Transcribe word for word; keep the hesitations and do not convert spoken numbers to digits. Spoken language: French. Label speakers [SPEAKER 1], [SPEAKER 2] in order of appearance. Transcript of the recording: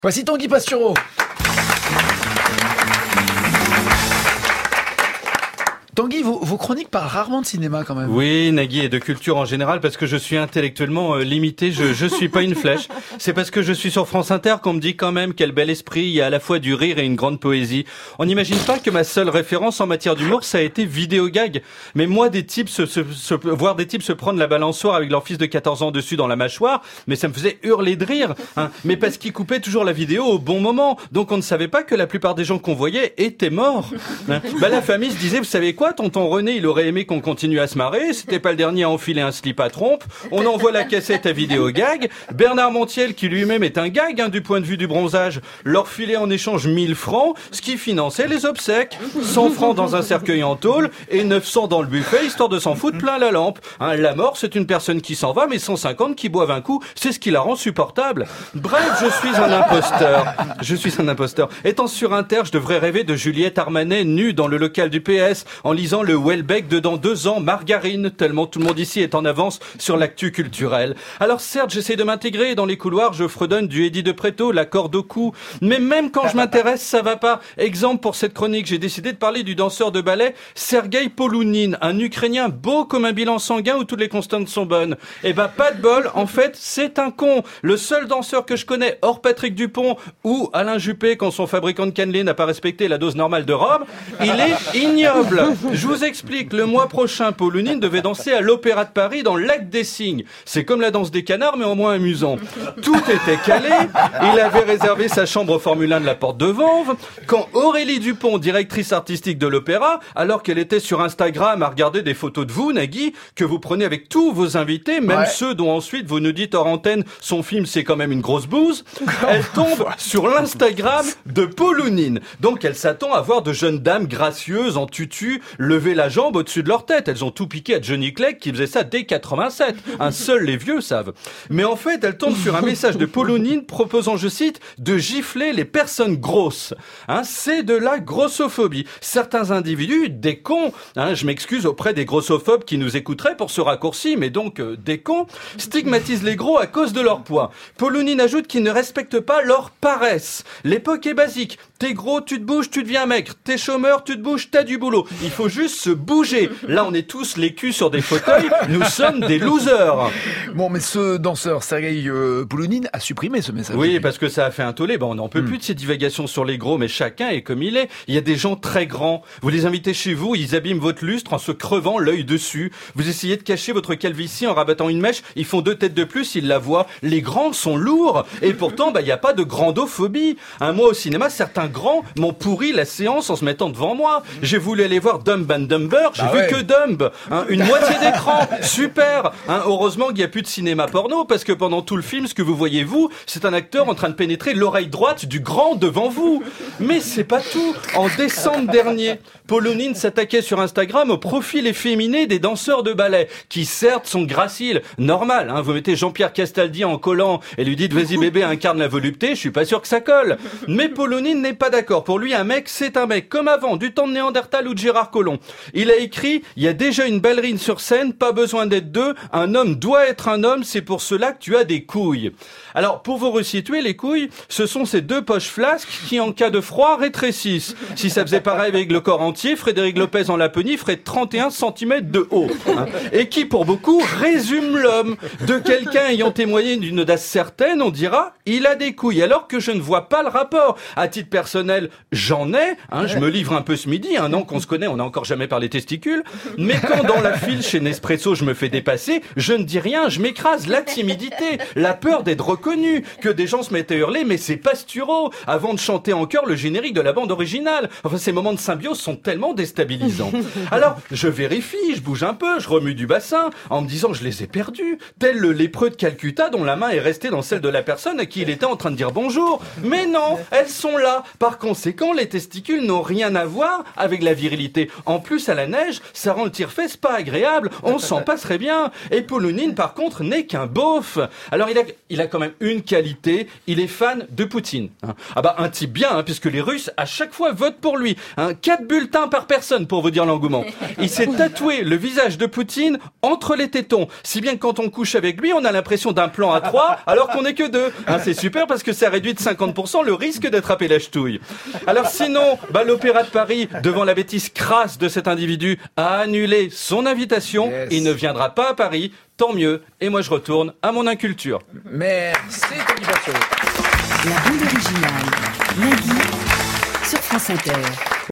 [SPEAKER 1] Voici Tanguy Pastureau. Tanguy, vos, vos chroniques parlent rarement de cinéma quand même.
[SPEAKER 2] Oui, Nagui, et de culture en général, parce que je suis intellectuellement euh, limité, je je suis pas une flèche. C'est parce que je suis sur France Inter qu'on me dit quand même quel bel esprit, il y a à la fois du rire et une grande poésie. On n'imagine pas que ma seule référence en matière d'humour, ça a été Vidéogag. Mais moi, des types se, se, se, voir des types se prendre la balançoire avec leur fils de quatorze ans dessus dans la mâchoire, mais ça me faisait hurler de rire, hein. Mais parce qu'ils coupaient toujours la vidéo au bon moment. Donc on ne savait pas que la plupart des gens qu'on voyait étaient morts. Hein. Bah, la famille se disait, vous savez quoi, tonton René, il aurait aimé qu'on continue à se marrer. C'était pas le dernier à enfiler un slip à trompe. On envoie la cassette à Vidéogag. Bernard Montiel, qui lui-même est un gag, hein, du point de vue du bronzage, leur filait en échange mille francs, ce qui finançait les obsèques. cent francs dans un cercueil en tôle et neuf cents dans le buffet, histoire de s'en foutre plein la lampe. Hein, la mort, c'est une personne qui s'en va, mais cent cinquante qui boivent un coup, c'est ce qui la rend supportable. Bref, je suis un imposteur. Je suis un imposteur. Étant sur Inter, je devrais rêver de Juliette Armanet nue dans le local du P S en lisant le Welbeck de dans deux ans, Margarine, tellement tout le monde ici est en avance sur l'actu culturelle. Alors certes, j'essaie de m'intégrer, dans les couloirs, je fredonne du Eddie de Pretto, la corde au cou, mais même quand je m'intéresse, ça va pas. Exemple pour cette chronique, j'ai décidé de parler du danseur de ballet Sergueï Polounine, un Ukrainien beau comme un bilan sanguin où toutes les constantes sont bonnes. Eh ben, pas de bol, en fait, c'est un con. Le seul danseur que je connais, hors Patrick Dupont ou Alain Juppé, quand son fabricant de cannelés n'a pas respecté la dose normale de rhum, il est ignoble. Je vous explique, le mois prochain, Polounine devait danser à l'Opéra de Paris dans le Lac des Cygnes. C'est comme la danse des canards, mais en moins amusant. Tout était calé, il avait réservé sa chambre Formule un de la Porte de Vanves, quand Aurélie Dupont, directrice artistique de l'Opéra, alors qu'elle était sur Instagram à regarder des photos de vous, Nagui, que vous prenez avec tous vos invités, même ouais. ceux dont ensuite vous nous dites hors antenne, son film c'est quand même une grosse bouse, elle tombe sur l'Instagram de Polounine. Donc elle s'attend à voir de jeunes dames gracieuses en tutu lever la jambe au-dessus de leur tête. Elles ont tout piqué à Johnny Clegg qui faisait ça dès quatre-vingt-sept. Un seul les vieux savent. Mais en fait, elle tombe sur un message de Polounine proposant, je cite, de gifler les personnes grosses. Hein, c'est de la grossophobie. Certains individus, des cons, hein, je m'excuse auprès des grossophobes qui nous écouteraient pour ce raccourci, mais donc euh, des cons, stigmatisent les gros à cause de leur poids. Polounine ajoute qu'ils ne respectent pas leur paresse. L'époque est basique. T'es gros, tu te bouges, tu deviens maigre. T'es chômeur, tu te bouges, t'as du boulot. Il faut juste se bouger. Là, on est tous les culs sur des fauteuils. Nous sommes des losers.
[SPEAKER 1] Bon, mais ce danseur, Sergueï euh, Polounine, a supprimé ce message.
[SPEAKER 2] Oui, parce que ça a fait un tollé. Bon, on n'en peut mm. plus de ces divagations sur les gros, mais chacun est comme il est. Il y a des gens très grands. Vous les invitez chez vous, ils abîment votre lustre en se crevant l'œil dessus. Vous essayez de cacher votre calvitie en rabattant une mèche. Ils font deux têtes de plus, ils la voient. Les grands sont lourds. Et pourtant, bah, il n'y a pas de grandophobie. Un mois au cinéma, certains grands m'ont pourri la séance en se mettant devant moi. J'ai voulu aller voir Dumb and Dumber, j'ai bah vu ouais. que Dumb, hein, une moitié d'écran, super. Hein, heureusement qu'il n'y a plus de cinéma porno, parce que pendant tout le film, ce que vous voyez vous, c'est un acteur en train de pénétrer l'oreille droite du grand devant vous. Mais c'est pas tout. En décembre dernier, Polounine s'attaquait sur Instagram au profil efféminé des danseurs de ballet, qui certes sont graciles, normal. Hein, vous mettez Jean-Pierre Castaldi en collant et lui dites vas-y bébé incarne la volupté, je suis pas sûr que ça colle. Mais Polounine n'est pas d'accord. Pour lui, un mec, c'est un mec, comme avant, du temps de Néandertal ou de Gérard Collomb. Il a écrit, il y a déjà une ballerine sur scène, pas besoin d'être deux, un homme doit être un homme, c'est pour cela que tu as des couilles. Alors, pour vous resituer, les couilles, ce sont ces deux poches flasques qui, en cas de froid, rétrécissent. Si ça faisait pareil avec le corps entier, Frédéric Lopez en Laponie ferait trente et un centimètres de haut. Hein, et qui, pour beaucoup, résume l'homme. De quelqu'un ayant témoigné d'une audace certaine, on dira, il a des couilles, alors que je ne vois pas le rapport. À titre personnel, j'en ai, hein, je me livre un peu ce midi, un an qu'on se connaît, on n'a encore jamais parlé testicules, mais quand dans la file chez Nespresso je me fais dépasser, je ne dis rien, je m'écrase, la timidité, la peur d'être reconnu, que des gens se mettent à hurler, mais c'est Pasturo, avant de chanter en chœur le générique de la bande originale. Enfin, ces moments de symbiose sont tellement déstabilisants. Alors, je vérifie, je bouge un peu, je remue du bassin, en me disant je les ai perdus, tel le lépreux de Calcutta dont la main est restée dans celle de la personne à qui il était en train de dire bonjour. Mais non, elles sont là, Par conséquent, les testicules n'ont rien à voir avec la virilité. En plus, à la neige, ça rend le tire-fesse pas agréable. On s'en passerait bien. Et Poulounine, par contre, n'est qu'un beauf. Alors, il a, il a quand même une qualité. Il est fan de Poutine. Ah bah, un type bien, hein, puisque les Russes, à chaque fois, votent pour lui. Hein, quatre bulletins par personne, pour vous dire l'engouement. Il s'est tatoué le visage de Poutine entre les tétons. Si bien que quand on couche avec lui, on a l'impression d'un plan à trois, alors qu'on n'est que deux. Hein, c'est super parce que ça réduit de cinquante pour cent le risque d'attraper la ch'touille. Alors sinon, bah, l'Opéra de Paris, devant la bêtise crasse de cet individu, a annulé son invitation. Yes. Il ne viendra pas à Paris. Tant mieux. Et moi, je retourne à mon inculture.
[SPEAKER 1] Merci, Tony Basso.
[SPEAKER 3] La bande originale, Nagui, sur France Inter.